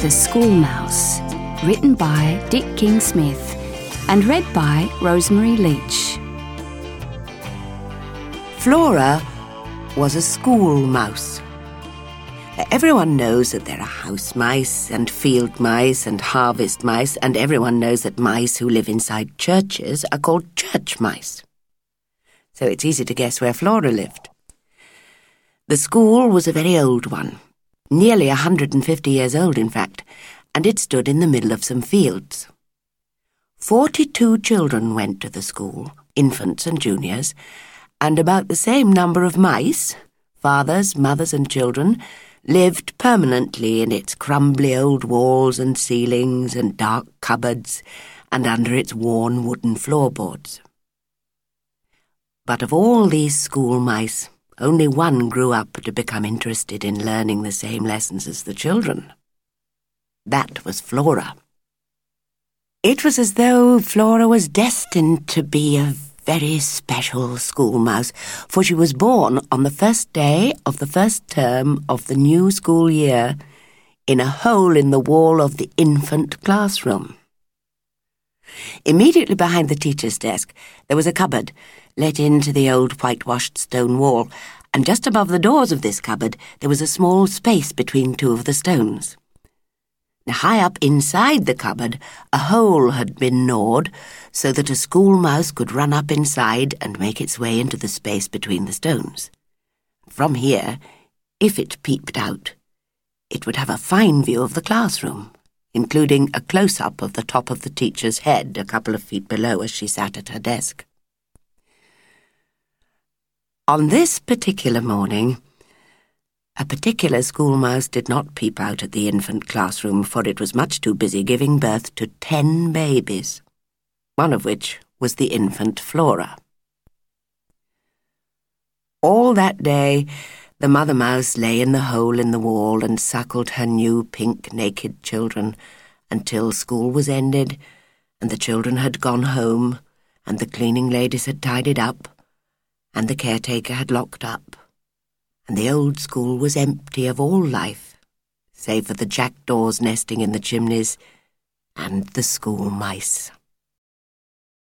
The School Mouse, written by Dick King-Smith and read by Rosemary Leach. Flora was a school mouse. Everyone knows that there are house mice and field mice and harvest mice, and everyone knows that mice who live inside churches are called church mice. So it's easy to guess where Flora lived. The school was a very old one, nearly 150 years old, in fact, and it stood in the middle of some fields. 42 children went to the school, infants and juniors, and about the same number of mice, fathers, mothers and children, lived permanently in its crumbly old walls and ceilings and dark cupboards and under its worn wooden floorboards. But of all these school mice, only one grew up to become interested in learning the same lessons as the children. That was Flora. It was as though Flora was destined to be a very special school mouse, for she was born on the first day of the first term of the new school year in a hole in the wall of the infant classroom. Immediately behind the teacher's desk there was a cupboard let into the old whitewashed stone wall, and just above the doors of this cupboard there was a small space between two of the stones. Now, high up inside the cupboard, a hole had been gnawed so that a school mouse could run up inside and make its way into the space between the stones. From here, if it peeped out, it would have a fine view of the classroom, including a close-up of the top of the teacher's head a couple of feet below as she sat at her desk. On this particular morning, a particular school mouse did not peep out at the infant classroom, for it was much too busy giving birth to 10 babies, one of which was the infant Flora. All that day, the mother mouse lay in the hole in the wall and suckled her new pink naked children until school was ended and the children had gone home and the cleaning ladies had tidied up and the caretaker had locked up, and the old school was empty of all life, save for the jackdaws nesting in the chimneys and the school mice.